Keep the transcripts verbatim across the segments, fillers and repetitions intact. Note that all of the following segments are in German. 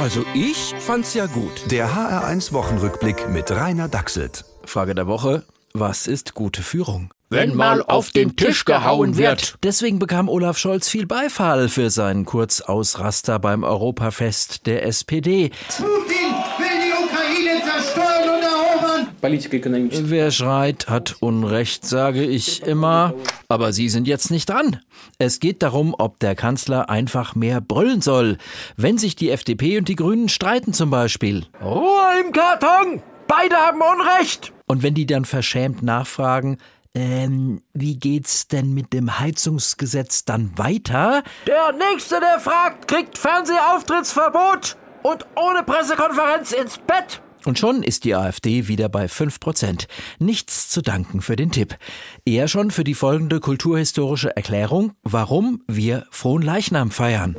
Also ich fand's ja gut. Der H R eins Wochenrückblick mit Rainer Dachselt. Frage der Woche: Was ist gute Führung? Wenn mal auf den Tisch gehauen wird. Deswegen bekam Olaf Scholz viel Beifall für seinen Kurzausraster beim Europafest der S P D. Putin will die Ukraine zerstören und erobern. Wer schreit, hat Unrecht, sage ich immer. Aber Sie sind jetzt nicht dran. Es geht darum, ob der Kanzler einfach mehr brüllen soll. Wenn sich die F D P und die Grünen streiten zum Beispiel. Ruhe im Karton! Beide haben Unrecht! Und wenn die dann verschämt nachfragen, Ähm, wie geht's denn mit dem Heizungsgesetz dann weiter? Der Nächste, der fragt, kriegt Fernsehaufentrittsverbot und ohne Pressekonferenz ins Bett. Und schon ist die AfD wieder bei fünf Prozent. Nichts zu danken für den Tipp. Eher schon für die folgende kulturhistorische Erklärung, warum wir Fronleichnam feiern.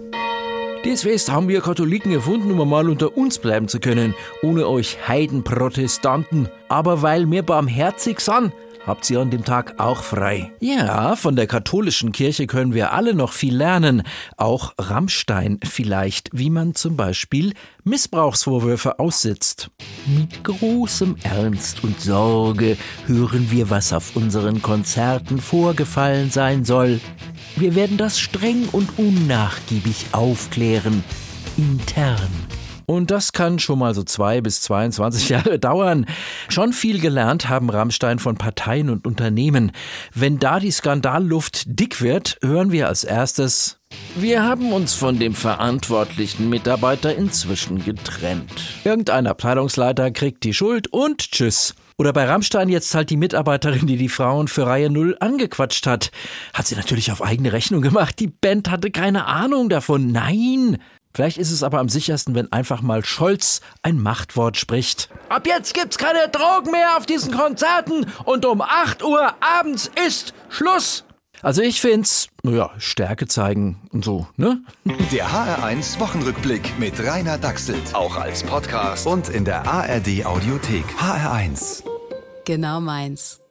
Das Fest haben wir Katholiken erfunden, um mal unter uns bleiben zu können, ohne euch Heidenprotestanten. Aber weil wir barmherzig sind, habt ihr an dem Tag auch frei. Ja, von der katholischen Kirche können wir alle noch viel lernen. Auch Rammstein vielleicht, wie man zum Beispiel Missbrauchsvorwürfe aussitzt. Mit großem Ernst und Sorge hören wir, was auf unseren Konzerten vorgefallen sein soll. Wir werden das streng und unnachgiebig aufklären. Intern. Und das kann schon mal so zwei bis zweiundzwanzig Jahre dauern. Schon viel gelernt haben Rammstein von Parteien und Unternehmen. Wenn da die Skandalluft dick wird, hören wir als erstes: Wir haben uns von dem verantwortlichen Mitarbeiter inzwischen getrennt. Irgendein Abteilungsleiter kriegt die Schuld und tschüss. Oder bei Rammstein jetzt halt die Mitarbeiterin, die die Frauen für Reihe null angequatscht hat. Hat sie natürlich auf eigene Rechnung gemacht. Die Band hatte keine Ahnung davon. Nein! Vielleicht ist es aber am sichersten, wenn einfach mal Scholz ein Machtwort spricht. Ab jetzt gibt's keine Drogen mehr auf diesen Konzerten und um acht Uhr abends ist Schluss. Also ich find's, naja, Stärke zeigen und so, ne? Der H R eins Wochenrückblick mit Rainer Dachselt. Auch als Podcast. Und in der A R D Audiothek. H R eins. Genau meins.